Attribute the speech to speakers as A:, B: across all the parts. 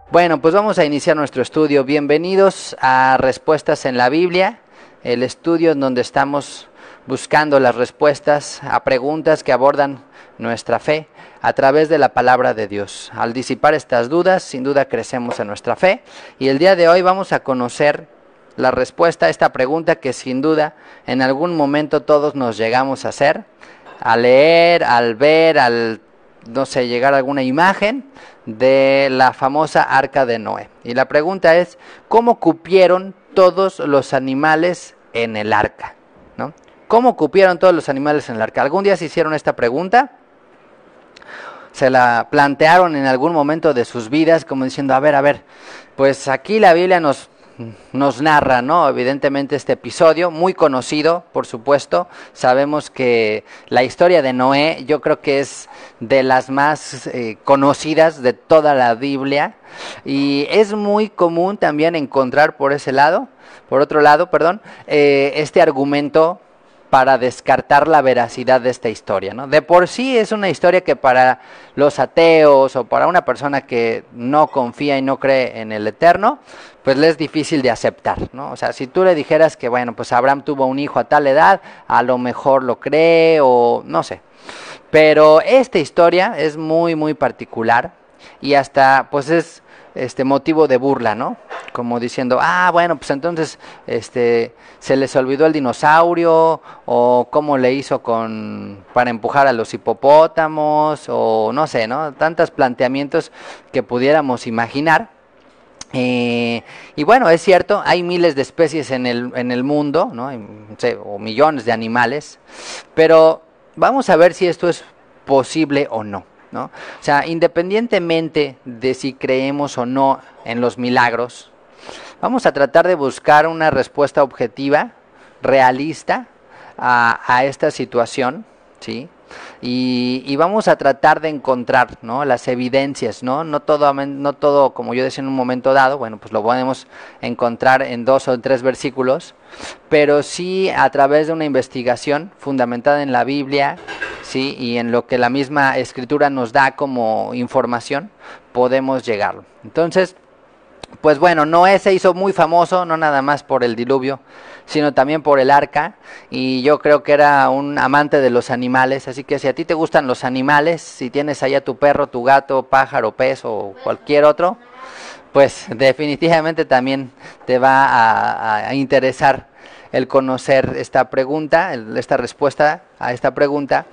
A: Bueno, pues vamos a iniciar nuestro estudio. Bienvenidos a Respuestas en la Biblia, el estudio en donde estamos buscando las respuestas a preguntas que abordan nuestra fe a través de la palabra de Dios. Al disipar estas dudas, sin duda crecemos en nuestra fe. Y el día de hoy vamos a conocer la respuesta a esta pregunta que sin duda en algún momento todos nos llegamos a hacer, al leer, al ver, no sé, llegar a alguna imagen de la famosa arca de Noé. Y la pregunta es, ¿cómo cupieron todos los animales en el arca? ¿No? ¿Cómo cupieron todos los animales en el arca? ¿Algún día se hicieron esta pregunta? ¿Se la plantearon en algún momento de sus vidas como diciendo, a ver, pues aquí la Biblia nos narra, ¿no? Evidentemente este episodio, muy conocido, por supuesto. Sabemos que la historia de Noé, yo creo que es de las más conocidas de toda la Biblia. Y es muy común también encontrar por otro lado, este argumento para descartar la veracidad de esta historia, ¿no? De por sí es una historia que para los ateos o para una persona que no confía y no cree en el Eterno, pues le es difícil de aceptar, ¿no? O sea, si tú le dijeras que, bueno, pues Abraham tuvo un hijo a tal edad, a lo mejor lo cree o no sé. Pero esta historia es muy, muy particular y hasta, pues es motivo de burla, ¿no? Como diciendo, bueno, pues entonces se les olvidó el dinosaurio, o cómo le hizo para empujar a los hipopótamos, o no sé, ¿no? Tantos planteamientos que pudiéramos imaginar. Y bueno, es cierto, hay miles de especies en el mundo, ¿no? No sé, o millones de animales, pero vamos a ver si esto es posible o no, ¿no? O sea, independientemente de si creemos o no en los milagros, vamos a tratar de buscar una respuesta objetiva, realista a esta situación, ¿sí? Y vamos a tratar de encontrar, ¿no?, las evidencias, ¿no? No todo, como yo decía en un momento dado, bueno, pues lo podemos encontrar en 2 o 3 versículos, pero sí a través de una investigación fundamentada en la Biblia, sí, y en lo que la misma Escritura nos da como información, podemos llegarlo. Entonces, pues bueno, Noé se hizo muy famoso, no nada más por el diluvio, sino también por el arca, y yo creo que era un amante de los animales, así que si a ti te gustan los animales, si tienes allá tu perro, tu gato, pájaro, pez o cualquier otro, pues definitivamente también te va a interesar el conocer esta pregunta, esta respuesta a esta pregunta.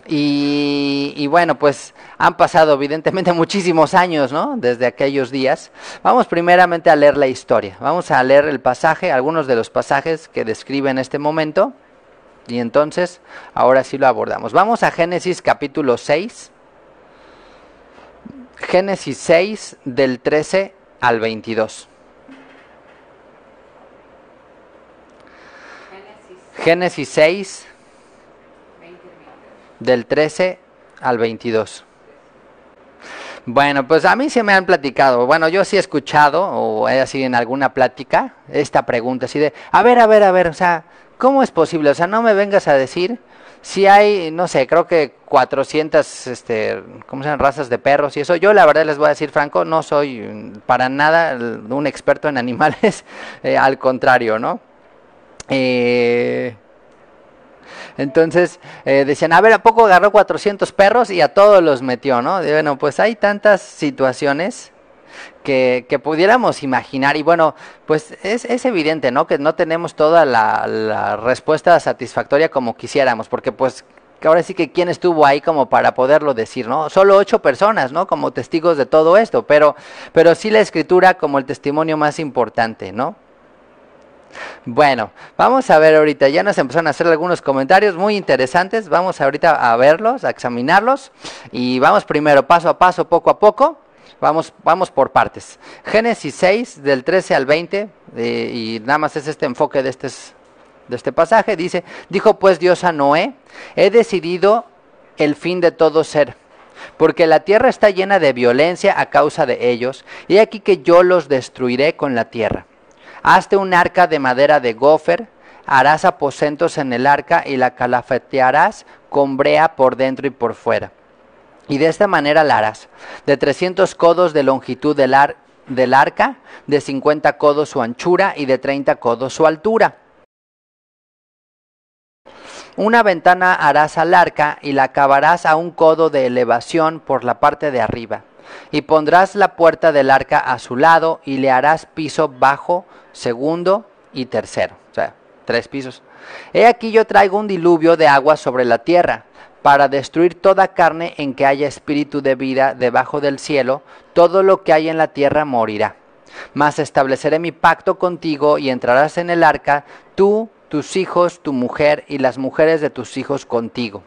A: Y bueno, pues han pasado evidentemente muchísimos años, ¿no?, desde aquellos días. Vamos primeramente a leer la historia. Vamos a leer el pasaje, algunos de los pasajes que describen este momento. Y entonces, ahora sí lo abordamos. Vamos a Génesis capítulo 6. Génesis 6 del 13 al 22. Génesis 6 del 13 al 22. Bueno, pues a mí se me han platicado, bueno, yo sí he escuchado, o he así en alguna plática, esta pregunta así de, a ver, o sea, ¿cómo es posible? O sea, no me vengas a decir si hay, no sé, creo que 400, ¿cómo se llaman?, razas de perros y eso. Yo la verdad les voy a decir franco, no soy para nada un experto en animales, al contrario, ¿no? Entonces decían, a ver, ¿a poco agarró 400 perros y a todos los metió, ¿no? Y bueno, pues hay tantas situaciones que pudiéramos imaginar, y bueno, pues es evidente, ¿no?, que no tenemos toda la respuesta satisfactoria como quisiéramos, porque pues que ahora sí que quién estuvo ahí como para poderlo decir, ¿no? Solo 8 personas, ¿no?, como testigos de todo esto, pero sí la Escritura como el testimonio más importante, ¿no? Bueno, vamos a ver ahorita, ya nos empezaron a hacer algunos comentarios muy interesantes, vamos ahorita a verlos, a examinarlos, y vamos primero paso a paso, poco a poco, vamos por partes. Génesis 6, del 13 al 20, y nada más es este enfoque de este pasaje, dice, dijo pues Dios a Noé, he decidido el fin de todo ser, porque la tierra está llena de violencia a causa de ellos, y he aquí que yo los destruiré con la tierra. Hazte un arca de madera de gofer, harás aposentos en el arca y la calafetearás con brea por dentro y por fuera. Y de esta manera la harás, de 300 codos de longitud del arca, de 50 codos su anchura y de 30 codos su altura. Una ventana harás al arca y la acabarás a 1 codo de elevación por la parte de arriba. Y pondrás la puerta del arca a su lado y le harás piso bajo, segundo y tercero. O sea, 3 pisos. He aquí yo traigo un diluvio de agua sobre la tierra, para destruir toda carne en que haya espíritu de vida debajo del cielo. Todo lo que hay en la tierra morirá. Mas estableceré mi pacto contigo y entrarás en el arca, tú, tus hijos, tu mujer y las mujeres de tus hijos contigo.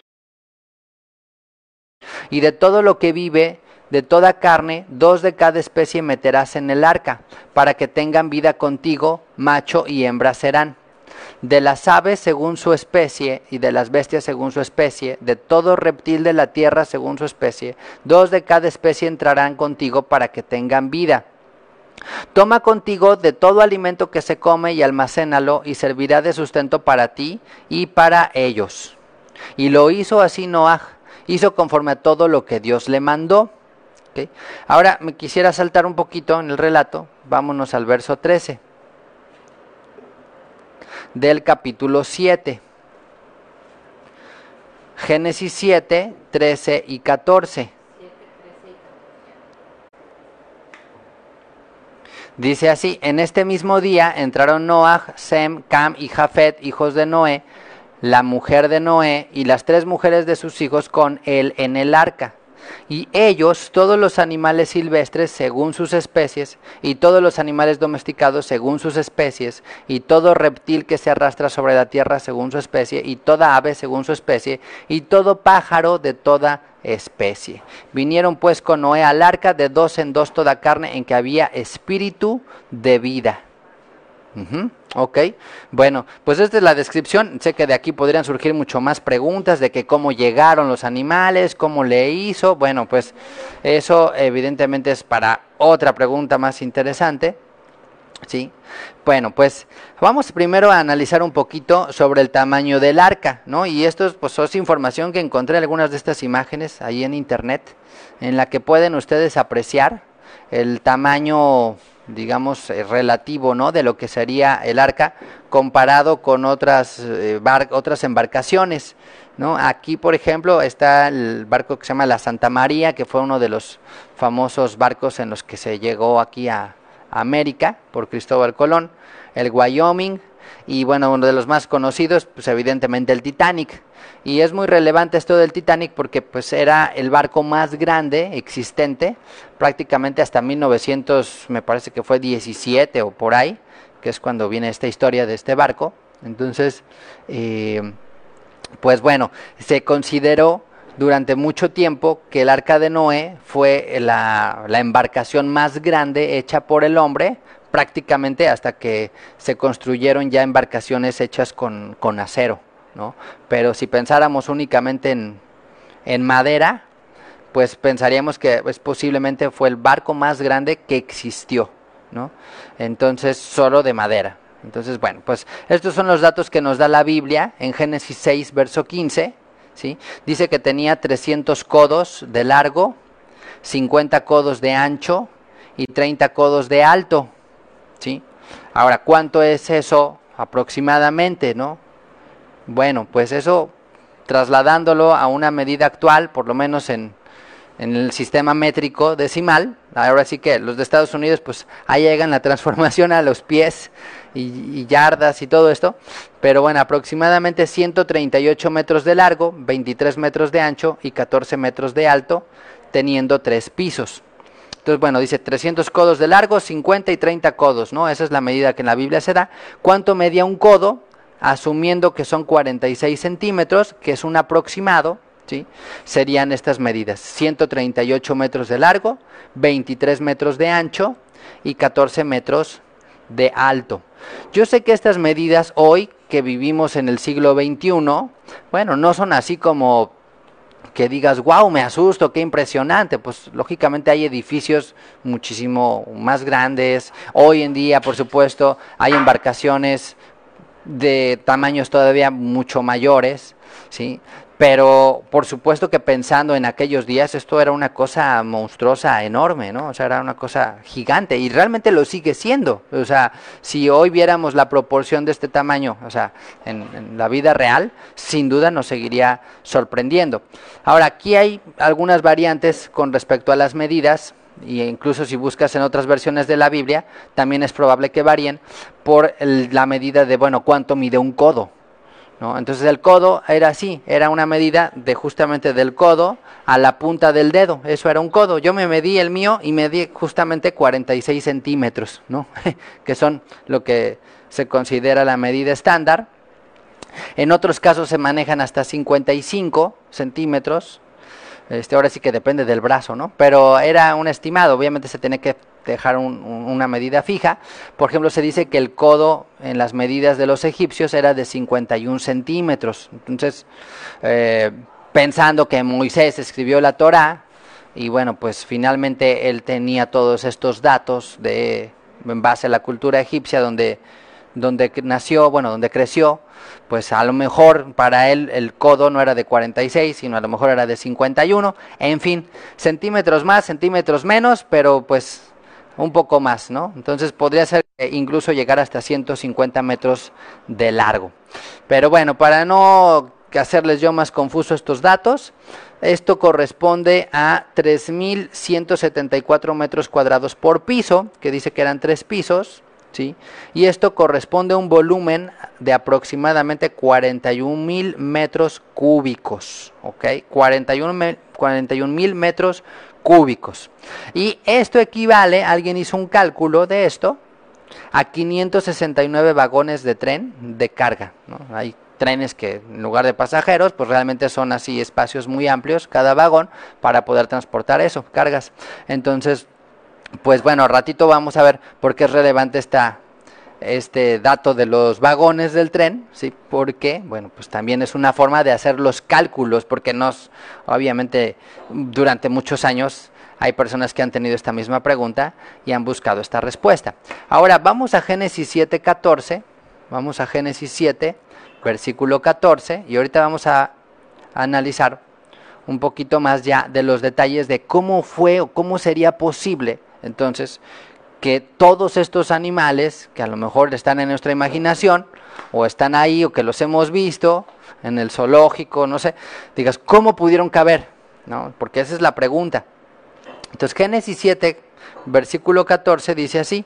A: Y de todo lo que vive, de toda carne, 2 de cada especie meterás en el arca, para que tengan vida contigo, macho y hembra serán. De las aves según su especie, y de las bestias según su especie, de todo reptil de la tierra según su especie, 2 de cada especie entrarán contigo para que tengan vida. Toma contigo de todo alimento que se come y almacénalo, y servirá de sustento para ti y para ellos. Y lo hizo así Noaj, hizo conforme a todo lo que Dios le mandó. ¿Okay? Ahora me quisiera saltar un poquito en el relato, vámonos al verso 13 del capítulo 7. Génesis 7, 13 y 14. Dice así: en este mismo día entraron Noaj, Sem, Cam y Jafet, hijos de Noé, la mujer de Noé y las 3 mujeres de sus hijos con él en el arca. Y ellos, todos los animales silvestres según sus especies, y todos los animales domesticados según sus especies, y todo reptil que se arrastra sobre la tierra según su especie, y toda ave según su especie, y todo pájaro de toda especie. Vinieron pues con Noé al arca, de 2 en 2 toda carne en que había espíritu de vida. Ok, bueno, pues esta es la descripción. Sé que de aquí podrían surgir mucho más preguntas de que cómo llegaron los animales, cómo le hizo. Bueno, pues eso evidentemente es para otra pregunta más interesante. Sí, bueno, pues vamos primero a analizar un poquito sobre el tamaño del arca, ¿no? Y esto pues es información que encontré en algunas de estas imágenes ahí en internet, en la que pueden ustedes apreciar el tamaño, digamos, relativo, ¿no?, de lo que sería el arca comparado con otras embarcaciones, ¿no? Aquí, por ejemplo, está el barco que se llama la Santa María, que fue uno de los famosos barcos en los que se llegó aquí a América por Cristóbal Colón, el Wyoming, y bueno, uno de los más conocidos, pues evidentemente el Titanic. Y es muy relevante esto del Titanic porque pues era el barco más grande existente, prácticamente hasta 1900, me parece que fue 17 o por ahí, que es cuando viene esta historia de este barco. Entonces, pues bueno, se consideró durante mucho tiempo que el Arca de Noé fue la embarcación más grande hecha por el hombre, prácticamente hasta que se construyeron ya embarcaciones hechas con acero, ¿no? Pero si pensáramos únicamente en madera, pues pensaríamos que pues, posiblemente fue el barco más grande que existió, ¿no? Entonces, solo de madera. Entonces, bueno, pues estos son los datos que nos da la Biblia en Génesis 6, verso 15, ¿sí? Dice que tenía 300 codos de largo, 50 codos de ancho y 30 codos de alto, ¿sí? Ahora, ¿cuánto es eso aproximadamente, no? Bueno, pues eso, trasladándolo a una medida actual, por lo menos en el sistema métrico decimal, ahora sí que los de Estados Unidos, pues ahí llegan la transformación a los pies y yardas y todo esto, pero bueno, aproximadamente 138 metros de largo, 23 metros de ancho y 14 metros de alto, teniendo 3 pisos. Entonces, bueno, dice 300 codos de largo, 50 y 30 codos, ¿no? Esa es la medida que en la Biblia se da. ¿Cuánto medía un codo? Asumiendo que son 46 centímetros, que es un aproximado, ¿sí? Serían estas medidas: 138 metros de largo, 23 metros de ancho y 14 metros de alto. Yo sé que estas medidas hoy, que vivimos en el siglo XXI, bueno, no son así como que digas, wow, me asusto, qué impresionante. Pues lógicamente hay edificios muchísimo más grandes. Hoy en día, por supuesto, hay embarcaciones de tamaños todavía mucho mayores, ¿sí? Pero por supuesto que pensando en aquellos días esto era una cosa monstruosa, enorme, ¿no? O sea, era una cosa gigante y realmente lo sigue siendo. O sea, si hoy viéramos la proporción de este tamaño, o sea, en la vida real, sin duda nos seguiría sorprendiendo. Ahora, aquí hay algunas variantes con respecto a las medidas, y incluso si buscas en otras versiones de la Biblia, también es probable que varíen por la medida de, bueno, cuánto mide un codo, ¿no? Entonces el codo era así, era una medida de justamente del codo a la punta del dedo, eso era un codo. Yo me medí el mío y medí justamente 46 centímetros, ¿no? que son lo que se considera la medida estándar. En otros casos se manejan hasta 55 centímetros. Ahora sí que depende del brazo, ¿no? Pero era un estimado, obviamente se tiene que dejar una medida fija. Por ejemplo, se dice que el codo en las medidas de los egipcios era de 51 centímetros. Entonces, pensando que Moisés escribió la Torá, y bueno, pues finalmente él tenía todos estos datos en base a la cultura egipcia donde nació, bueno, donde creció, pues a lo mejor para él el codo no era de 46, sino a lo mejor era de 51, en fin, centímetros más, centímetros menos, pero pues un poco más, ¿no? Entonces podría ser incluso llegar hasta 150 metros de largo. Pero bueno, para no hacerles yo más confuso estos datos, esto corresponde a 3.174 metros cuadrados por piso, que dice que eran 3 pisos, ¿sí? Y esto corresponde a un volumen de aproximadamente 41.000 metros cúbicos, ¿ok? 41.000 metros cúbicos. Y esto equivale, alguien hizo un cálculo de esto, a 569 vagones de tren de carga, ¿no? Hay trenes que en lugar de pasajeros, pues realmente son así espacios muy amplios, cada vagón, para poder transportar eso, cargas. Entonces, pues bueno, ratito vamos a ver por qué es relevante este dato de los vagones del tren, ¿sí? Porque, bueno, pues también es una forma de hacer los cálculos, porque obviamente, durante muchos años hay personas que han tenido esta misma pregunta y han buscado esta respuesta. Ahora, vamos a Génesis 7:14, vamos a Génesis 7, versículo 14, y ahorita vamos a analizar un poquito más ya de los detalles de cómo fue o cómo sería posible entonces que todos estos animales que a lo mejor están en nuestra imaginación o están ahí o que los hemos visto en el zoológico, no sé, digas, ¿cómo pudieron caber? ¿No? Porque esa es la pregunta. Entonces Génesis 7, versículo 14 dice así: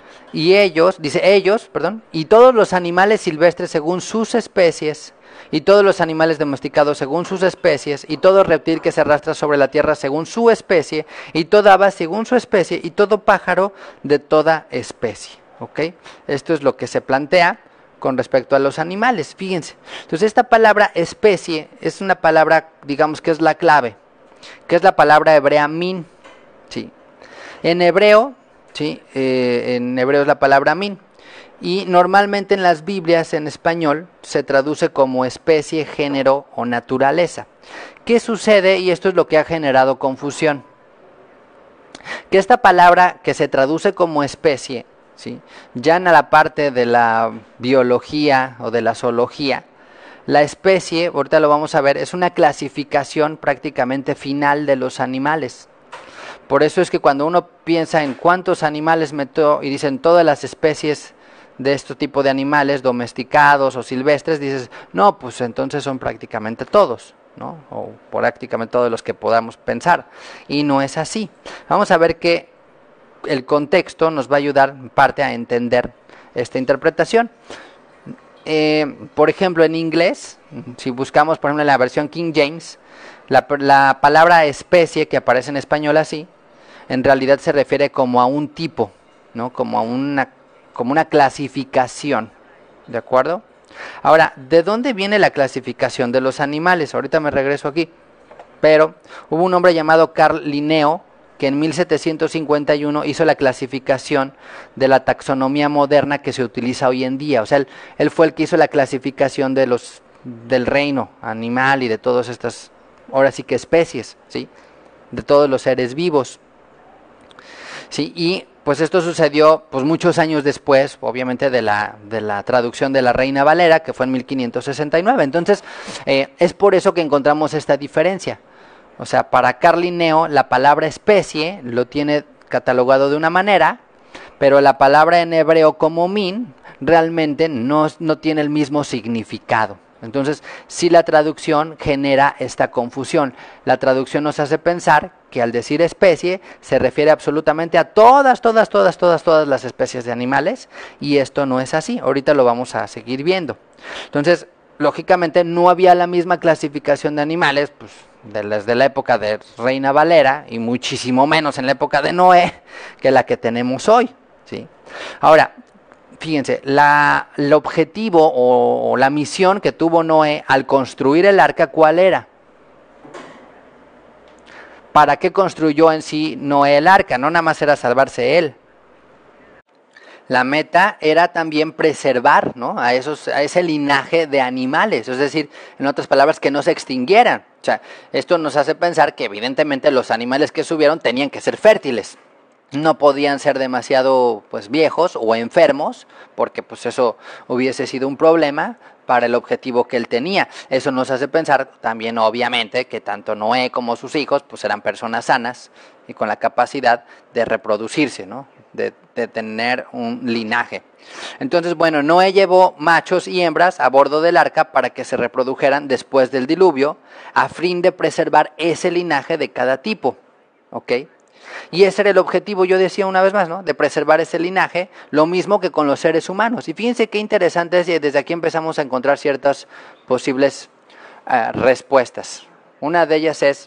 A: y todos los animales silvestres según sus especies, y todos los animales domesticados según sus especies, y todo reptil que se arrastra sobre la tierra según su especie, y toda ave según su especie, y todo pájaro de toda especie. ¿Ok? Esto es lo que se plantea con respecto a los animales, fíjense. Entonces esta palabra especie es una palabra, digamos que es la clave, que es la palabra hebrea min. ¿Sí? En hebreo, ¿sí? En hebreo es la palabra min. Y normalmente en las Biblias en español se traduce como especie, género o naturaleza. ¿Qué sucede? Y esto es lo que ha generado confusión. Que esta palabra que se traduce como especie, ¿sí? Ya en la parte de la biología o de la zoología, la especie, ahorita lo vamos a ver, es una clasificación prácticamente final de los animales. Por eso es que cuando uno piensa en cuántos animales metió y dicen todas las especies de este tipo de animales domesticados o silvestres, dices, no, pues entonces son prácticamente todos, ¿no? O prácticamente todos los que podamos pensar. Y no es así. Vamos a ver que el contexto nos va a ayudar en parte a entender esta interpretación. Por ejemplo, en inglés, si buscamos, por ejemplo, en la versión King James, la palabra especie que aparece en español así, en realidad se refiere como a un tipo, ¿no? Como una clasificación, ¿de acuerdo? Ahora, ¿de dónde viene la clasificación de los animales? Ahorita me regreso aquí, pero hubo un hombre llamado Carl Linneo que en 1751 hizo la clasificación de la taxonomía moderna que se utiliza hoy en día. O sea, él fue el que hizo la clasificación del reino animal y de todas estas, ahora sí que especies, ¿sí? De todos los seres vivos. Sí, y Pues esto sucedió pues muchos años después, obviamente de la traducción de la Reina Valera, que fue en 1569. Entonces, es por eso que encontramos esta diferencia. O sea, para Carl Linneo la palabra especie lo tiene catalogado de una manera, pero la palabra en hebreo como min realmente no tiene el mismo significado. Entonces, sí, la traducción genera esta confusión. La traducción nos hace pensar que al decir especie se refiere absolutamente a todas las especies de animales, y esto no es así. Ahorita lo vamos a seguir viendo. Entonces, lógicamente no había la misma clasificación de animales, pues, desde la época de Reina Valera, y muchísimo menos en la época de Noé, que la que tenemos hoy, ¿sí? Ahora, fíjense, el objetivo o la misión que tuvo Noé al construir el arca, ¿cuál era? ¿Para qué construyó en sí Noé el arca? No nada más era salvarse él. La meta era también preservar, ¿no?, a ese linaje de animales, es decir, en otras palabras, que no se extinguieran. O sea, esto nos hace pensar que evidentemente los animales que subieron tenían que ser fértiles. No podían ser demasiado pues viejos o enfermos, porque pues eso hubiese sido un problema para el objetivo que él tenía. Eso nos hace pensar también, obviamente, que tanto Noé como sus hijos pues eran personas sanas y con la capacidad de reproducirse, ¿no?, de tener un linaje. Entonces, bueno, Noé llevó machos y hembras a bordo del arca para que se reprodujeran después del diluvio, a fin de preservar ese linaje de cada tipo, ¿ok? Y ese era el objetivo, yo decía una vez más, ¿no?, de preservar ese linaje, lo mismo que con los seres humanos. Y fíjense qué interesante es, y desde aquí empezamos a encontrar ciertas posibles respuestas. Una de ellas es,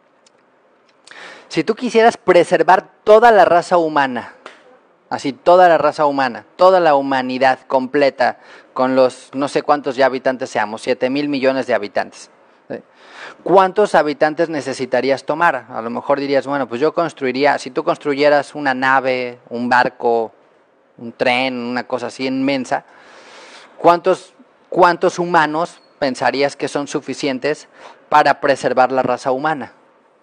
A: si tú quisieras preservar toda la raza humana, así toda la raza humana, toda la humanidad completa, con los no sé cuántos ya habitantes seamos, 7,000 millones de habitantes, ¿cuántos habitantes necesitarías tomar? A lo mejor dirías, bueno, pues yo construiría, si tú construyeras una nave, un barco, un tren, una cosa así inmensa, ¿cuántos humanos pensarías que son suficientes para preservar la raza humana?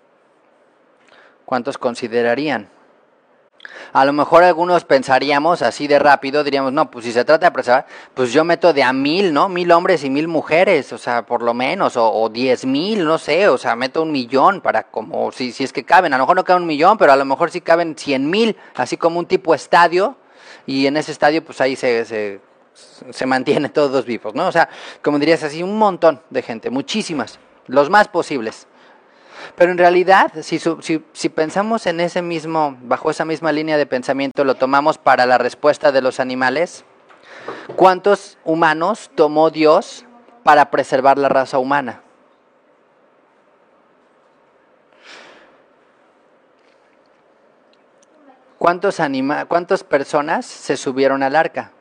A: ¿Cuántos considerarían? A lo mejor algunos pensaríamos así de rápido, diríamos, no, pues si se trata de preservar, pues yo meto de a 1,000, ¿no? 1,000 hombres y 1,000 mujeres, o sea, por lo menos, o 10,000, no sé, o sea, meto 1,000,000 para como, si es que caben, a lo mejor no caben 1,000,000, pero a lo mejor sí caben 100,000, así como un tipo estadio, y en ese estadio pues ahí se mantienen todos vivos, ¿no? O sea, como dirías así, un montón de gente, muchísimas, los más posibles. Pero en realidad, si pensamos en bajo esa misma línea de pensamiento, lo tomamos para la respuesta de los animales, ¿cuántos humanos tomó Dios para preservar la raza humana? ¿Cuántas personas se subieron al arca?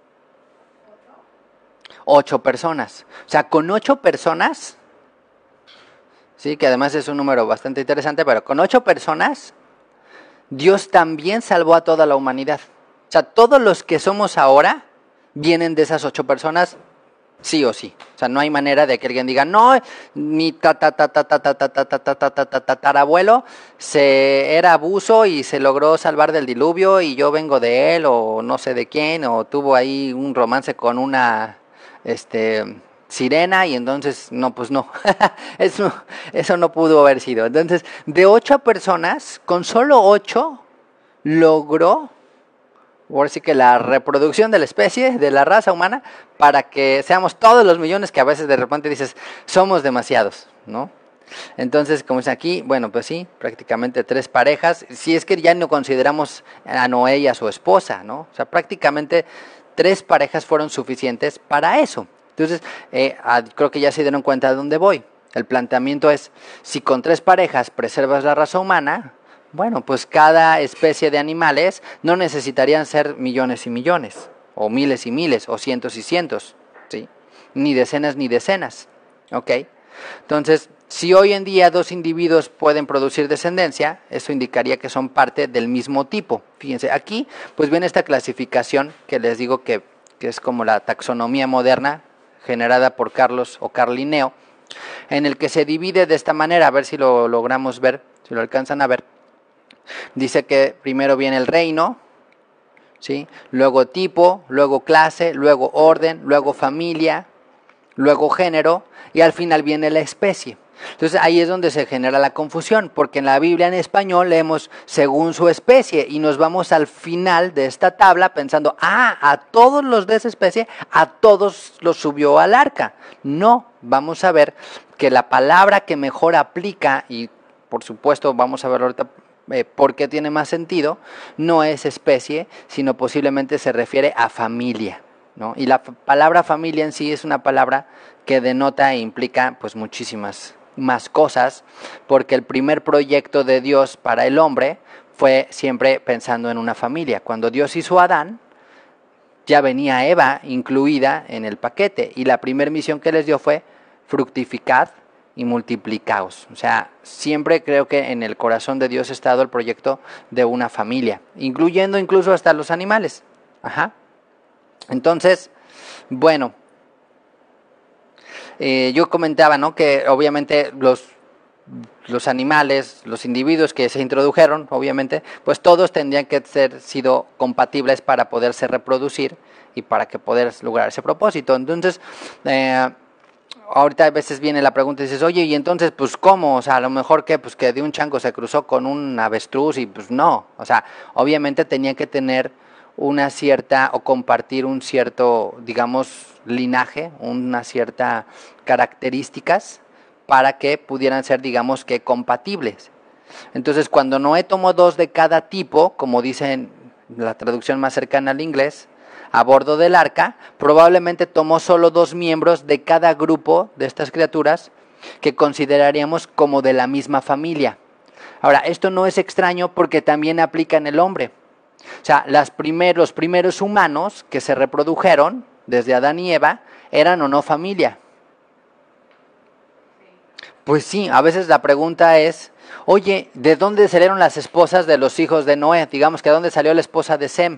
A: 8 personas. O sea, con 8 personas... Sí, que además es un número bastante interesante, pero con 8 personas, Dios también salvó a toda la humanidad. O sea, todos los que somos ahora vienen de esas 8 personas, sí o sí. O sea, no hay manera de que alguien diga, no, mi tatarabuelo era buzo y se logró salvar del diluvio y yo vengo de él, o no sé de quién, o tuvo ahí un romance con una, sirena, y entonces, no, pues no, eso no pudo haber sido. Entonces, de 8 personas, con solo 8, logró, ahora sí que la reproducción de la especie, de la raza humana, para que seamos todos los millones que a veces de repente dices, somos demasiados, ¿no? Entonces, como es aquí, bueno, pues sí, prácticamente 3 parejas, si es que ya no consideramos a Noé y a su esposa, ¿no? O sea, prácticamente 3 parejas fueron suficientes para eso. Entonces, creo que ya se dieron cuenta de dónde voy. El planteamiento es, si con 3 parejas preservas la raza humana, bueno, pues cada especie de animales no necesitarían ser millones y millones, o miles y miles, o cientos y cientos, ¿sí? Ni decenas, ¿ok? Entonces, si hoy en día 2 individuos pueden producir descendencia, eso indicaría que son parte del mismo tipo. Fíjense, aquí pues viene esta clasificación que les digo que es como la taxonomía moderna, generada por Carl Linneo, en el que se divide de esta manera, a ver si lo logramos ver, si lo alcanzan a ver. Dice que primero viene el reino, ¿sí? Luego tipo, luego clase, luego orden, luego familia, luego género y al final viene la especie. Entonces ahí es donde se genera la confusión, porque en la Biblia en español leemos según su especie y nos vamos al final de esta tabla pensando, a todos los de esa especie, a todos los subió al arca. No, vamos a ver que la palabra que mejor aplica, y por supuesto vamos a ver ahorita por qué tiene más sentido, no es especie, sino posiblemente se refiere a familia, ¿no? Y la palabra familia en sí es una palabra que denota e implica pues muchísimas más cosas, porque el primer proyecto de Dios para el hombre fue siempre pensando en una familia. Cuando Dios hizo a Adán, ya venía Eva incluida en el paquete, y la primera misión que les dio fue fructificad y multiplicaos. O sea, siempre creo que en el corazón de Dios ha estado el proyecto de una familia, incluyendo incluso hasta los animales. Entonces, bueno, yo comentaba, ¿no?, que obviamente los animales, los individuos que se introdujeron, obviamente, pues todos tendrían que ser sido compatibles para poderse reproducir y para que poder lograr ese propósito. Entonces, ahorita a veces viene la pregunta y dices, oye, y entonces, pues, ¿cómo? O sea, a lo mejor que, pues, que de un chango se cruzó con un avestruz y, pues, no. O sea, obviamente tenía que tener una cierta, o compartir un cierto, digamos, linaje, una cierta características para que pudieran ser, digamos, que compatibles. Entonces, cuando Noé tomó 2 de cada tipo, como dice la traducción más cercana al inglés, a bordo del arca, probablemente tomó solo 2 miembros de cada grupo de estas criaturas que consideraríamos como de la misma familia. Ahora, esto no es extraño porque también aplica en el hombre. O sea, los primeros humanos que se reprodujeron, desde Adán y Eva, ¿eran o no familia? Pues sí, a veces la pregunta es, oye, ¿de dónde salieron las esposas de los hijos de Noé? Digamos que ¿de dónde salió la esposa de Sem?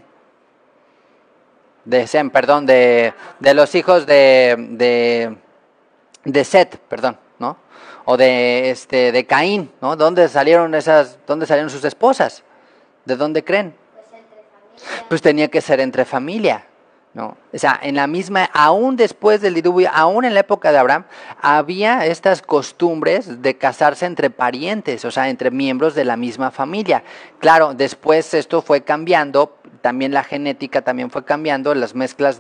A: De los hijos de Set, perdón, ¿no? O de Caín, ¿no? ¿Dónde salieron sus esposas? ¿De dónde creen? Pues tenía que ser entre familia, ¿no? O sea, en la misma, aún después del diluvio, aún en la época de Abraham, había estas costumbres de casarse entre parientes, o sea, entre miembros de la misma familia. Claro, después esto fue cambiando, también la genética también fue cambiando, las mezclas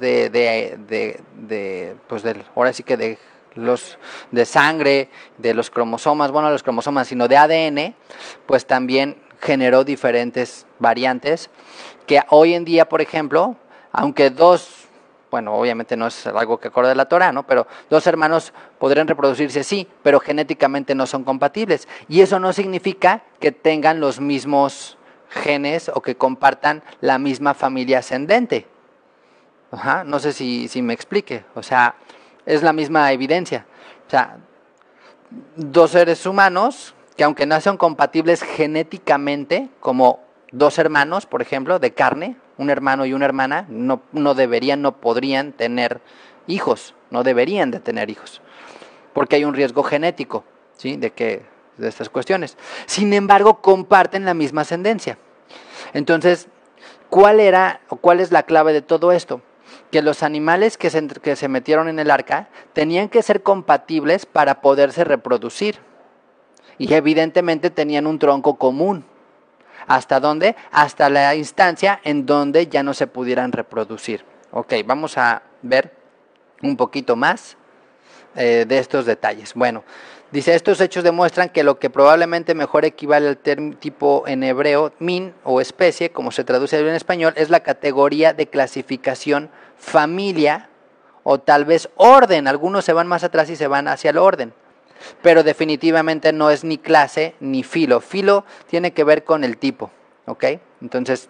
A: ahora sí que de sangre, de los cromosomas, sino de ADN, pues también generó diferentes variantes que hoy en día, por ejemplo, aunque obviamente no es algo que acorde la Torah, ¿no?, pero 2 hermanos podrían reproducirse, sí, pero genéticamente no son compatibles. Y eso no significa que tengan los mismos genes o que compartan la misma familia ascendente. No sé si me explique. O sea, es la misma evidencia. O sea, 2 seres humanos que aunque no son compatibles genéticamente, como 2 hermanos, por ejemplo, de carne, un hermano y una hermana, no podrían tener hijos, no deberían de tener hijos, porque hay un riesgo genético, ¿sí?, de estas cuestiones. Sin embargo, comparten la misma ascendencia. Entonces, ¿cuál es la clave de todo esto? Que los animales que se metieron en el arca tenían que ser compatibles para poderse reproducir. Y evidentemente tenían un tronco común. ¿Hasta dónde? Hasta la instancia en donde ya no se pudieran reproducir. Ok, vamos a ver un poquito más de estos detalles. Bueno, dice, estos hechos demuestran que lo que probablemente mejor equivale al tipo en hebreo, min o especie, como se traduce en español, es la categoría de clasificación familia o tal vez orden. Algunos se van más atrás y se van hacia el orden. Pero definitivamente no es ni clase ni filo. Filo tiene que ver con el tipo, ¿ok? Entonces,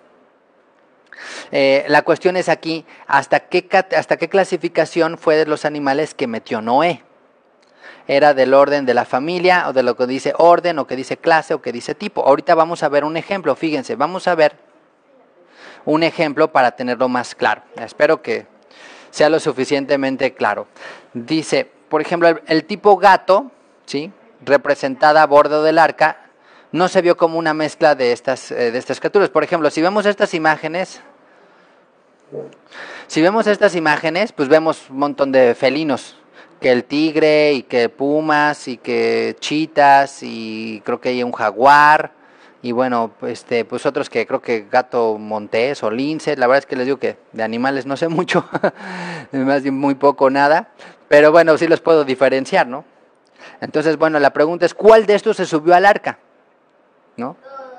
A: la cuestión es aquí, ¿hasta qué clasificación fue de los animales que metió Noé? ¿Era del orden de la familia o de lo que dice orden o que dice clase o que dice tipo? Ahorita vamos a ver un ejemplo, fíjense, vamos a ver un ejemplo para tenerlo más claro. Espero que sea lo suficientemente claro. Dice, por ejemplo, el tipo gato, ¿sí?, representada a bordo del arca, no se vio como una mezcla de estas criaturas. Por ejemplo, si vemos estas imágenes, Si vemos estas imágenes, pues vemos un montón de felinos, que el tigre y que pumas y que chitas y creo que hay un jaguar y bueno, pues otros que creo que gato montés o lince. La verdad es que les digo que de animales no sé mucho, más bien muy poco nada, pero bueno, sí los puedo diferenciar, ¿no? Entonces, bueno, la pregunta es, ¿cuál de estos se subió al arca? ¿No?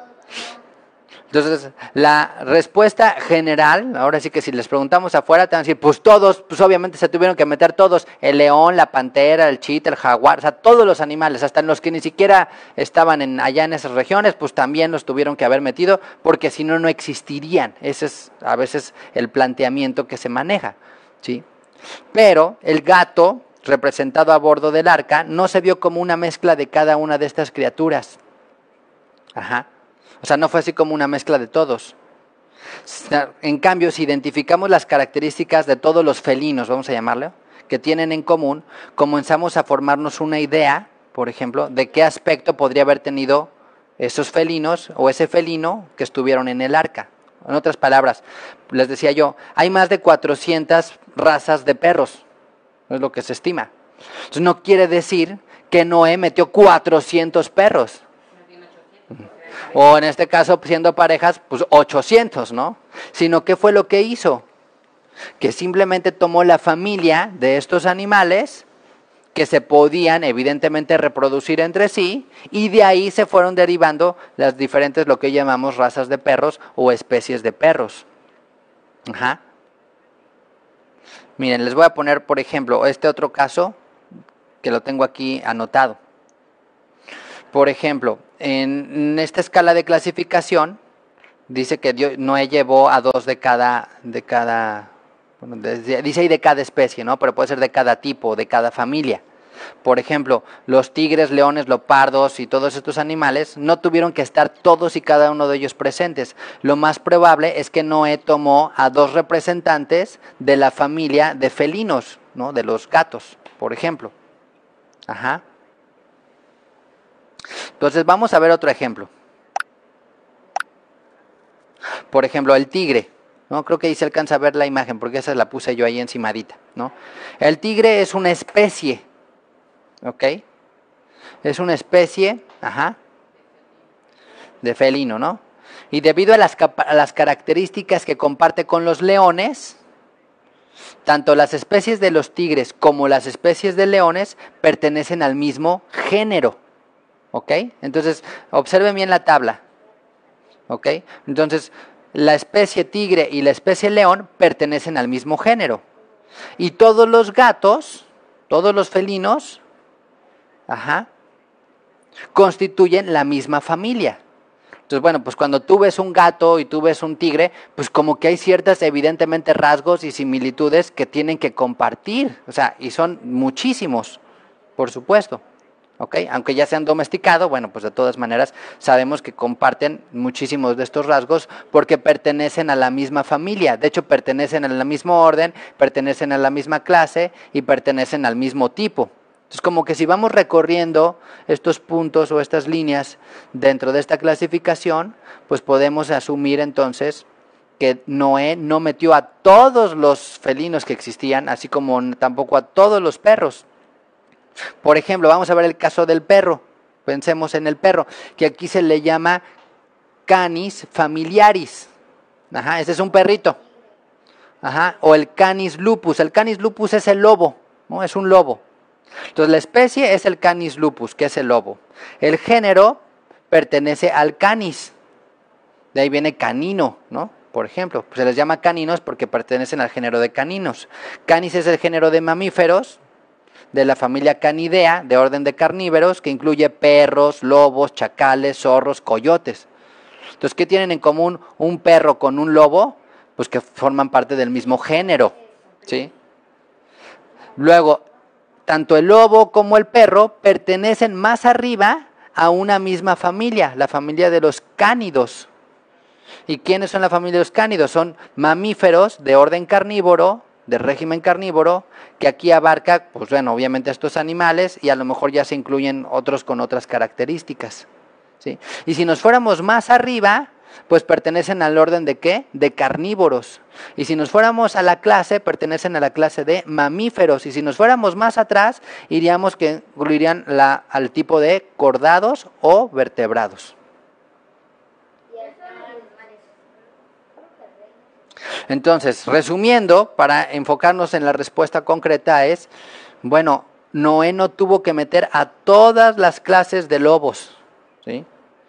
A: Entonces, la respuesta general, ahora sí que si les preguntamos afuera, te van a decir, pues todos, pues obviamente se tuvieron que meter todos, el león, la pantera, el chita, el jaguar, o sea, todos los animales, hasta los que ni siquiera estaban allá en esas regiones, pues también los tuvieron que haber metido, porque si no, no existirían. Ese es a veces el planteamiento que se maneja, ¿sí? Pero el gato, representado a bordo del arca, no se vio como una mezcla de cada una de estas criaturas. Ajá. O sea, no fue así como una mezcla de todos. En cambio, si identificamos las características de todos los felinos, vamos a llamarlo, que tienen en común, comenzamos a formarnos una idea, por ejemplo, de qué aspecto podría haber tenido esos felinos o ese felino que estuvieron en el arca. En otras palabras, les decía yo, hay más de 400 razas de perros, es lo que se estima. Entonces no quiere decir que Noé metió 400 perros. O en este caso, siendo parejas, pues 800, ¿no? Sino ¿qué fue lo que hizo? Que simplemente tomó la familia de estos animales que se podían evidentemente reproducir entre sí y de ahí se fueron derivando las diferentes, lo que llamamos razas de perros o especies de perros. Ajá. Miren, les voy a poner, por ejemplo, este otro caso que lo tengo aquí anotado. Por ejemplo, en esta escala de clasificación, dice que Noé llevó a 2 de cada bueno, dice ahí de cada especie, ¿no? Pero puede ser de cada tipo, de cada familia. Por ejemplo, los tigres, leones, leopardos y todos estos animales no tuvieron que estar todos y cada uno de ellos presentes. Lo más probable es que Noé tomó a 2 representantes de la familia de felinos, ¿no? De los gatos, por ejemplo. Ajá. Entonces vamos a ver otro ejemplo. Por ejemplo, el tigre, ¿no? Creo que ahí se alcanza a ver la imagen, porque esa la puse yo ahí encimadita, ¿no? El tigre es una especie, ¿ok? Es una especie, ajá, de felino, ¿no? Y debido a las características que comparte con los leones, tanto las especies de los tigres como las especies de leones pertenecen al mismo género. ¿Ok? Entonces, observen bien la tabla. ¿Ok? Entonces, la especie tigre y la especie león pertenecen al mismo género. Y todos los gatos, todos los felinos, ajá, constituyen la misma familia. Entonces, bueno, pues cuando tú ves un gato y tú ves un tigre, pues como que hay ciertas, evidentemente, rasgos y similitudes que tienen que compartir. O sea, y son muchísimos, por supuesto. ¿Okay? Aunque ya se han domesticado, bueno, pues de todas maneras sabemos que comparten muchísimos de estos rasgos porque pertenecen a la misma familia, de hecho pertenecen al mismo orden, pertenecen a la misma clase y pertenecen al mismo tipo. Entonces como que si vamos recorriendo estos puntos o estas líneas dentro de esta clasificación, pues podemos asumir entonces que Noé no metió a todos los felinos que existían, así como tampoco a todos los perros. Por ejemplo, vamos a ver el caso del perro. Pensemos en el perro, que aquí se le llama Canis familiaris. Ajá, ese es un perrito. Ajá, o el Canis lupus. El Canis lupus es el lobo, ¿no? Es un lobo. Entonces la especie es el Canis lupus, que es el lobo. El género pertenece al Canis. De ahí viene canino, ¿no? Por ejemplo, se les llama caninos porque pertenecen al género de caninos. Canis es el género de mamíferos de la familia Canidea, de orden de carnívoros, que incluye perros, lobos, chacales, zorros, coyotes. Entonces, ¿qué tienen en común un perro con un lobo? Pues que forman parte del mismo género, ¿sí? Luego, tanto el lobo como el perro pertenecen más arriba a una misma familia, la familia de los cánidos. ¿Y quiénes son la familia de los cánidos? Son mamíferos de orden carnívoro, de régimen carnívoro, que aquí abarca, pues bueno, obviamente estos animales y a lo mejor ya se incluyen otros con otras características, ¿sí? Y si nos fuéramos más arriba, pues pertenecen al orden de ¿qué? De carnívoros. Y si nos fuéramos a la clase, pertenecen a la clase de mamíferos. Y si nos fuéramos más atrás, iríamos que incluirían al tipo de cordados o vertebrados. Entonces, resumiendo, para enfocarnos en la respuesta concreta es, bueno, Noé no tuvo que meter a todas las clases de lobos, ¿sí?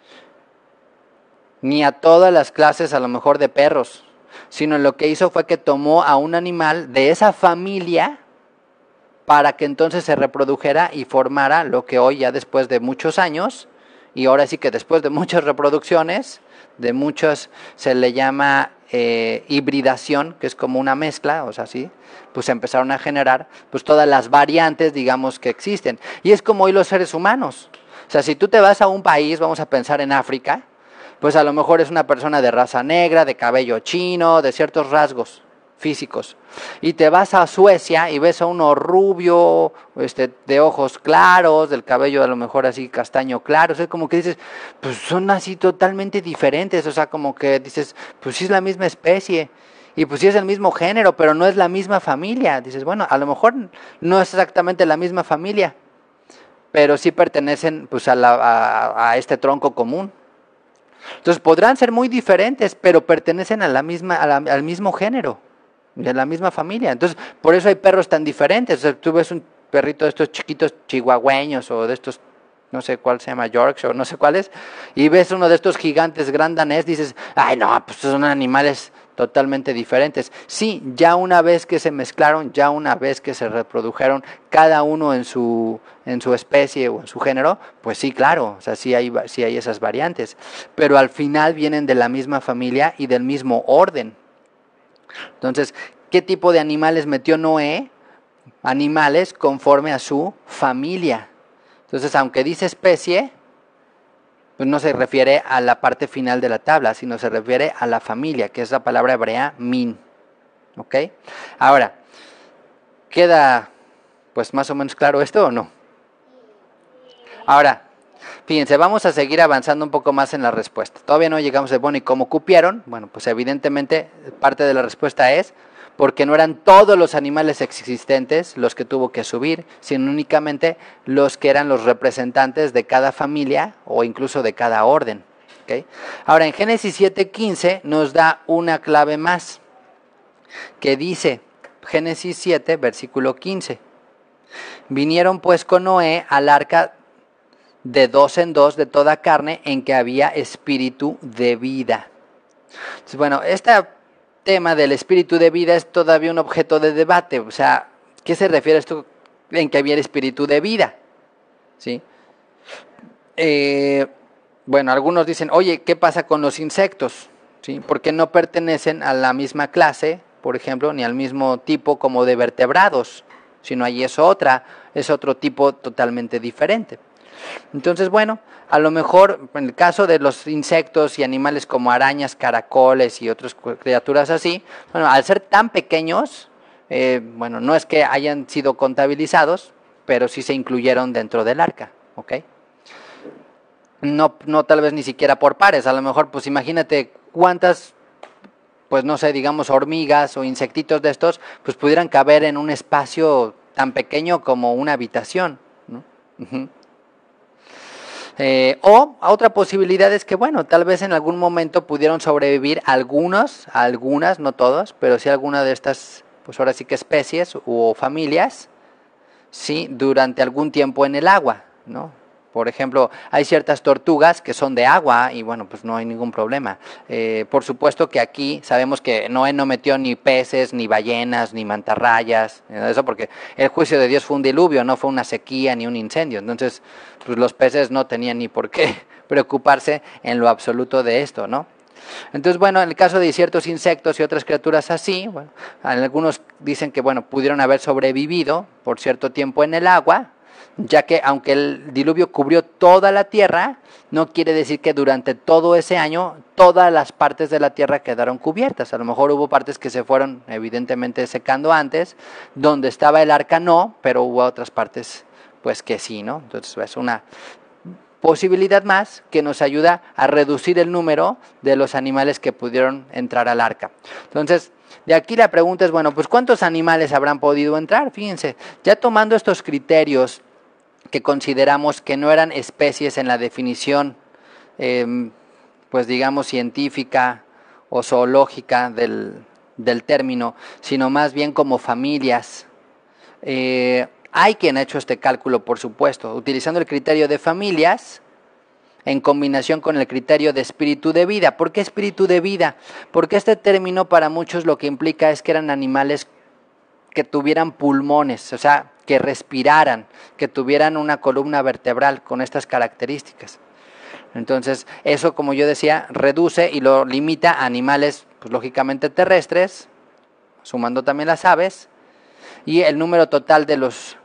A: Ni a todas las clases a lo mejor de perros, sino lo que hizo fue que tomó a un animal de esa familia para que entonces se reprodujera y formara lo que hoy ya después de muchos años, y ahora sí que después de muchas reproducciones, de muchos se le llama hibridación, que es como una mezcla, o sea, sí, pues se empezaron a generar pues todas las variantes, digamos, que existen. Y es como hoy los seres humanos. O sea, si tú te vas a un país, vamos a pensar en África, pues a lo mejor es una persona de raza negra, de cabello chino, de ciertos rasgos físicos. Y te vas a Suecia y ves a uno rubio, de ojos claros, del cabello a lo mejor así castaño claro. O sea, como que dices, pues son así totalmente diferentes. O sea, como que dices, pues sí es la misma especie. Y pues sí es el mismo género, pero no es la misma familia. Dices, bueno, a lo mejor no es exactamente la misma familia, pero sí pertenecen pues a este tronco común. Entonces podrán ser muy diferentes, pero pertenecen a la misma, al mismo género, de la misma familia. Entonces, por eso hay perros tan diferentes. O sea, tú ves un perrito de estos chiquitos chihuahueños o de estos, no sé cuál se llama, Yorkshire, no sé cuáles, y ves uno de estos gigantes gran danés, dices, ay no, pues son animales totalmente diferentes. Sí, ya una vez que se mezclaron, ya una vez que se reprodujeron, cada uno en su especie o en su género, pues sí, claro, o sea, sí hay esas variantes, pero al final vienen de la misma familia y del mismo orden. Entonces, ¿qué tipo de animales metió Noé? Animales conforme a su familia. Entonces, aunque dice especie, pues no se refiere a la parte final de la tabla, sino se refiere a la familia, que es la palabra hebrea min. ¿Ok? Ahora, ¿queda pues más o menos claro esto o no? Ahora, fíjense, vamos a seguir avanzando un poco más en la respuesta. Todavía no llegamos a, bueno, ¿y cómo cupieron? Bueno, pues evidentemente parte de la respuesta es porque no eran todos los animales existentes los que tuvo que subir, sino únicamente los que eran los representantes de cada familia o incluso de cada orden. ¿Okay? Ahora, en Génesis 7:15 nos da una clave más, que dice, Génesis 7, versículo 15, vinieron pues con Noé al arca de 2 en 2 de toda carne en que había espíritu de vida. Entonces, bueno, este tema del espíritu de vida es todavía un objeto de debate. O sea, ¿qué se refiere a esto en que había el espíritu de vida? ¿Sí? Bueno, algunos dicen, oye, ¿qué pasa con los insectos? ¿Sí? Porque no pertenecen a la misma clase, por ejemplo, ni al mismo tipo como de vertebrados, sino ahí es otro tipo totalmente diferente. Entonces, bueno, a lo mejor en el caso de los insectos y animales como arañas, caracoles y otras criaturas así, bueno, al ser tan pequeños, bueno, no es que hayan sido contabilizados, pero sí se incluyeron dentro del arca, ¿ok? No tal vez ni siquiera por pares, a lo mejor pues imagínate cuántas, pues no sé, digamos hormigas o insectitos de estos, pues pudieran caber en un espacio tan pequeño como una habitación, ¿no? Uh-huh. O otra posibilidad es que, bueno, tal vez en algún momento pudieron sobrevivir algunas, no todas, pero sí algunas de estas, pues ahora sí que especies o familias, sí, durante algún tiempo en el agua, ¿no? Por ejemplo, hay ciertas tortugas que son de agua y bueno, pues no hay ningún problema. Por supuesto que aquí sabemos que Noé no metió ni peces, ni ballenas, ni mantarrayas, eso porque el juicio de Dios fue un diluvio, no fue una sequía ni un incendio. Entonces, pues los peces no tenían ni por qué preocuparse en lo absoluto de esto, ¿no? Entonces, bueno, en el caso de ciertos insectos y otras criaturas así, bueno, algunos dicen que, bueno, pudieron haber sobrevivido por cierto tiempo en el agua, ya que aunque el diluvio cubrió toda la tierra, no quiere decir que durante todo ese año todas las partes de la tierra quedaron cubiertas. A lo mejor hubo partes que se fueron evidentemente secando antes, donde estaba el arca no, pero hubo otras partes pues que sí, ¿no? Entonces es una posibilidad más que nos ayuda a reducir el número de los animales que pudieron entrar al arca. Entonces, de aquí la pregunta es, bueno, pues ¿cuántos animales habrán podido entrar? Fíjense, ya tomando estos criterios que consideramos que no eran especies en la definición, pues digamos científica o zoológica del término, sino más bien como familias. Hay quien ha hecho este cálculo, por supuesto, utilizando el criterio de familias en combinación con el criterio de espíritu de vida. ¿Por qué espíritu de vida? Porque este término para muchos lo que implica es que eran animales que tuvieran pulmones, o sea, que respiraran, que tuvieran una columna vertebral con estas características. Entonces, eso, como yo decía, reduce y lo limita a animales, pues lógicamente terrestres, sumando también las aves, y el número total de los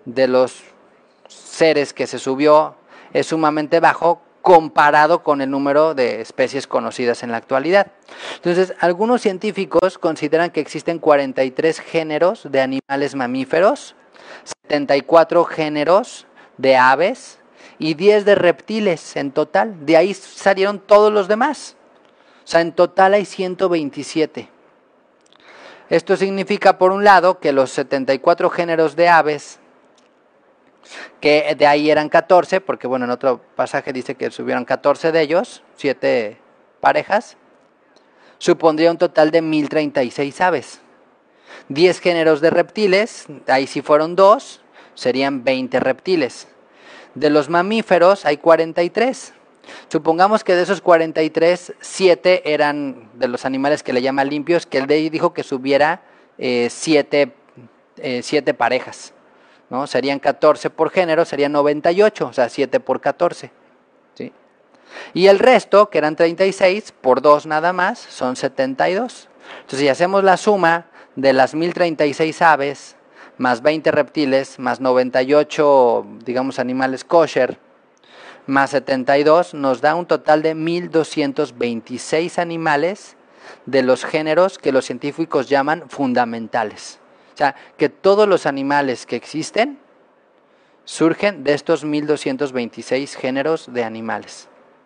A: seres que se subió es sumamente bajo comparado con el número de especies conocidas en la actualidad. Entonces, algunos científicos consideran que existen 43 géneros de animales mamíferos, 74 géneros de aves y 10 de reptiles en total. De ahí salieron todos los demás. O sea, en total hay 127. Esto significa, por un lado, que los 74 géneros de aves, que de ahí eran 14, porque bueno, en otro pasaje dice que subieron 14 de ellos, 7 parejas, supondría un total de 1036 aves. 10 géneros de reptiles, ahí sí fueron 2, serían 20 reptiles. De los mamíferos hay 43. Supongamos que de esos 43, 7 eran de los animales que le llaman limpios, que él de ahí dijo que subiera 7 parejas, ¿no? Serían 14 por género, serían 98, o sea, 7 por 14. ¿Sí? Y el resto, que eran 36, por 2 nada más, son 72. Entonces, si hacemos la suma de las 1036 aves, más 20 reptiles, más 98, digamos, animales kosher, más 72, nos da un total de 1226 animales de los géneros que los científicos llaman fundamentales. O sea, que todos los animales que existen surgen de estos 1226 géneros de animales.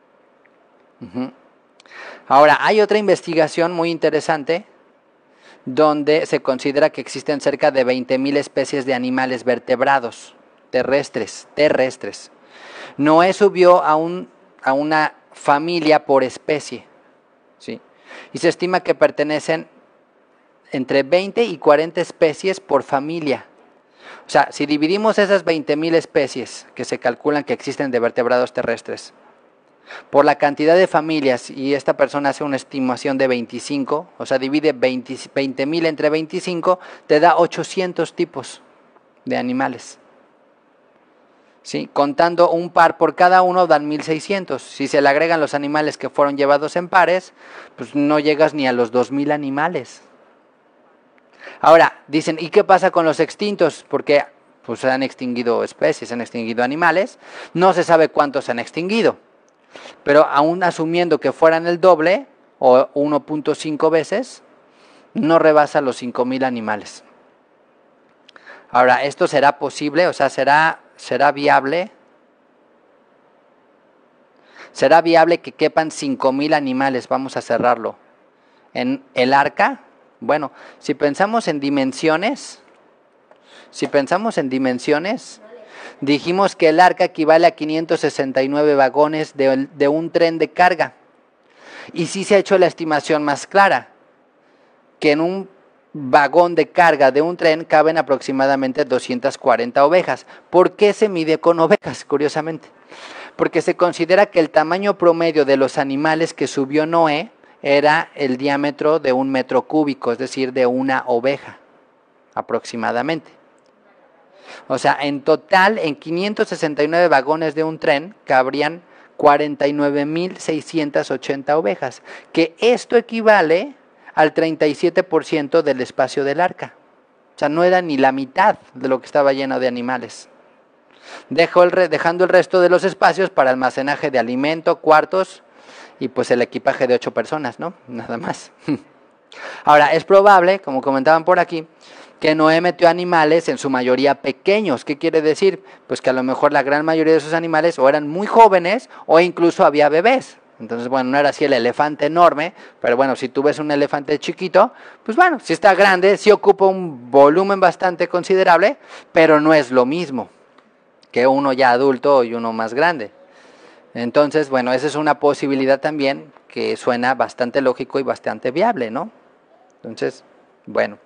A: Ahora, hay otra investigación muy interesante donde se considera que existen cerca de 20.000 especies de animales vertebrados terrestres. Noé subió a una familia por especie, ¿sí? Y se estima que pertenecen entre 20 y 40 especies por familia. O sea, si dividimos esas 20.000 especies que se calculan que existen de vertebrados terrestres por la cantidad de familias, y esta persona hace una estimación de 25, o sea, divide 20.000 entre 25, te da 800 tipos de animales. ¿Sí? Contando un par por cada uno dan 1.600. Si se le agregan los animales que fueron llevados en pares, pues no llegas ni a los 2.000 animales. Ahora, dicen, ¿y qué pasa con los extintos? Porque pues se han extinguido especies, se han extinguido animales, no se sabe cuántos se han extinguido. Pero aún asumiendo que fueran el doble, o 1.5 veces, no rebasa los 5.000 animales. Ahora, ¿esto será posible? O sea, ¿será viable? ¿Será viable que quepan 5.000 animales? Vamos a cerrarlo. ¿En el arca? Bueno, si pensamos en dimensiones, dijimos que el arca equivale a 569 vagones de un tren de carga. Y sí se ha hecho la estimación más clara, que en un vagón de carga de un tren caben aproximadamente 240 ovejas. ¿Por qué se mide con ovejas, curiosamente? Porque se considera que el tamaño promedio de los animales que subió Noé era el diámetro de 1 metro cúbico, es decir, de una oveja, aproximadamente. O sea, en total, en 569 vagones de un tren cabrían 49.680 ovejas, que esto equivale al 37% del espacio del arca. O sea, no era ni la mitad de lo que estaba lleno de animales. Dejando el resto de los espacios para almacenaje de alimento, cuartos y pues el equipaje de 8 personas, ¿no? Nada más. Ahora, es probable, como comentaban por aquí, que Noé metió animales en su mayoría pequeños. ¿Qué quiere decir? Pues que a lo mejor la gran mayoría de esos animales o eran muy jóvenes o incluso había bebés. Entonces, bueno, no era así el elefante enorme, pero bueno, si tú ves un elefante chiquito, pues bueno, si está grande, sí ocupa un volumen bastante considerable, pero no es lo mismo que uno ya adulto y uno más grande. Entonces, bueno, esa es una posibilidad también que suena bastante lógico y bastante viable, ¿no? Entonces, bueno,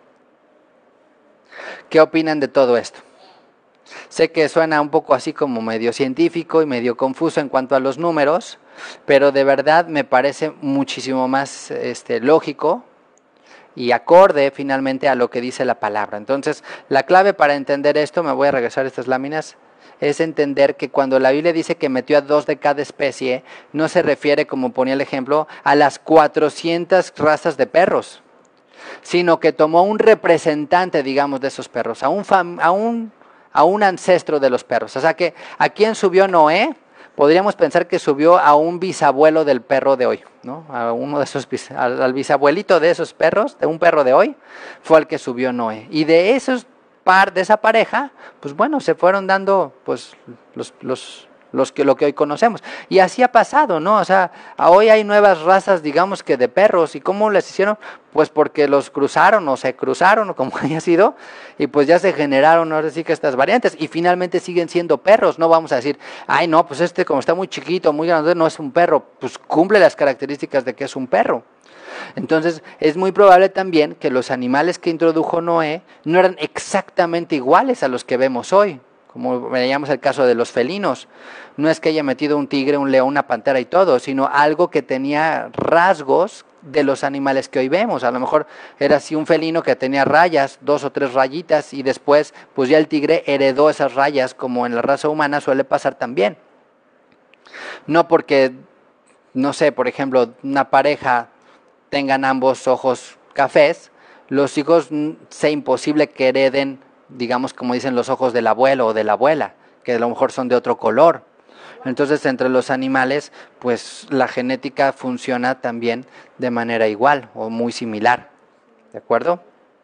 A: ¿qué opinan de todo esto? Sé que suena un poco así como medio científico y medio confuso en cuanto a los números, pero de verdad me parece muchísimo más lógico y acorde finalmente a lo que dice la palabra. Entonces, la clave para entender esto, me voy a regresar estas láminas, es entender que cuando la Biblia dice que metió a 2 de cada especie, no se refiere, como ponía el ejemplo, a las 400 razas de perros, sino que tomó un representante, digamos, de esos perros, a un ancestro de los perros. O sea que, ¿a quién subió Noé? Podríamos pensar que subió a un bisabuelo del perro de hoy, ¿no? A uno de esos, al bisabuelito de esos perros, de un perro de hoy, fue al que subió Noé. Y de esa pareja, pues bueno, se fueron dando pues lo que hoy conocemos. Y así ha pasado, ¿no? O sea, hoy hay nuevas razas, digamos que de perros. ¿Y cómo les hicieron? Pues porque los cruzaron o se cruzaron, o como haya sido, y pues ya se generaron ahora sí que estas variantes, y finalmente siguen siendo perros. No vamos a decir, ay no, pues como está muy chiquito, muy grande, no es un perro. Pues cumple las características de que es un perro. Entonces es muy probable también que los animales que introdujo Noé no eran exactamente iguales a los que vemos hoy, como veíamos el caso de los felinos. No es que haya metido un tigre, un león, una pantera y todo, sino algo que tenía rasgos de los animales que hoy vemos. A lo mejor era así un felino que tenía rayas, 2 o 3 rayitas, y después pues ya el tigre heredó esas rayas, como en la raza humana suele pasar también. No porque, no sé, por ejemplo, una pareja tengan ambos ojos cafés, los hijos sea imposible que hereden, digamos, como dicen, los ojos del abuelo o de la abuela, que a lo mejor son de otro color. Entonces, entre los animales, pues la genética funciona también de manera igual o muy similar. ¿De acuerdo?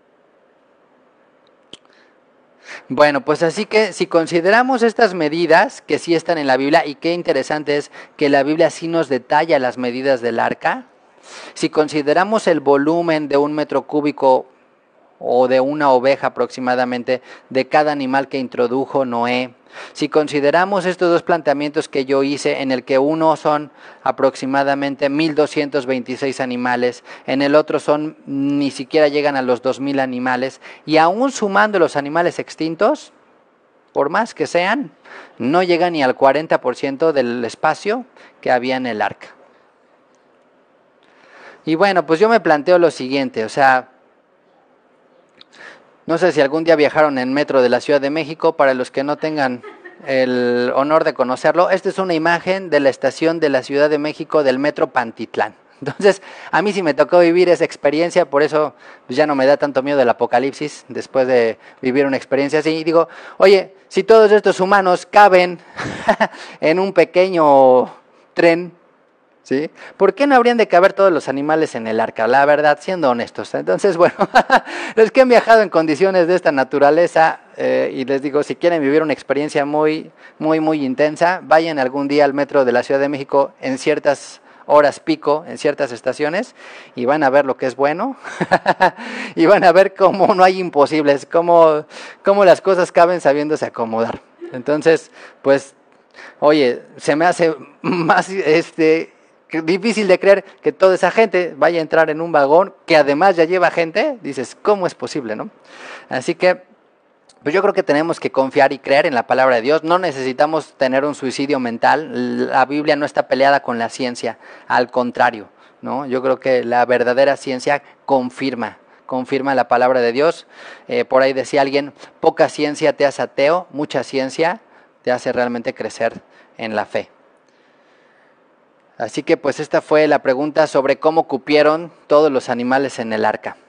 A: Bueno, pues así que si consideramos estas medidas que sí están en la Biblia, y qué interesante es que la Biblia sí nos detalla las medidas del arca. Si consideramos el volumen de 1 metro cúbico o de una oveja aproximadamente de cada animal que introdujo Noé, si consideramos estos dos planteamientos que yo hice, en el que uno son aproximadamente 1226 animales, en el otro son ni siquiera llegan a los 2000 animales, y aún sumando los animales extintos, por más que sean, no llegan ni al 40% del espacio que había en el arca. Y bueno, pues yo me planteo lo siguiente, o sea, no sé si algún día viajaron en metro de la Ciudad de México. Para los que no tengan el honor de conocerlo, esta es una imagen de la estación de la Ciudad de México del metro Pantitlán. Entonces, a mí sí me tocó vivir esa experiencia, por eso pues ya no me da tanto miedo el apocalipsis después de vivir una experiencia así. Y digo, oye, si todos estos humanos caben en un pequeño tren, ¿sí? ¿Por qué no habrían de caber todos los animales en el arca? La verdad, siendo honestos. Entonces, bueno, los que han viajado en condiciones de esta naturaleza, y les digo, si quieren vivir una experiencia muy, muy, muy intensa, vayan algún día al metro de la Ciudad de México en ciertas horas pico, en ciertas estaciones, y van a ver lo que es bueno, y van a ver cómo no hay imposibles, cómo las cosas caben sabiéndose acomodar. Entonces, pues, oye, se me hace más difícil de creer que toda esa gente vaya a entrar en un vagón que además ya lleva gente. Dices, ¿cómo es posible, no? Así que pues yo creo que tenemos que confiar y creer en la palabra de Dios. No necesitamos tener un suicidio mental. La Biblia no está peleada con la ciencia, al contrario, ¿no? Yo creo que la verdadera ciencia confirma la palabra de Dios. Por ahí decía alguien, poca ciencia te hace ateo, mucha ciencia te hace realmente crecer en la fe. Así que pues esta fue la pregunta sobre cómo cupieron todos los animales en el arca.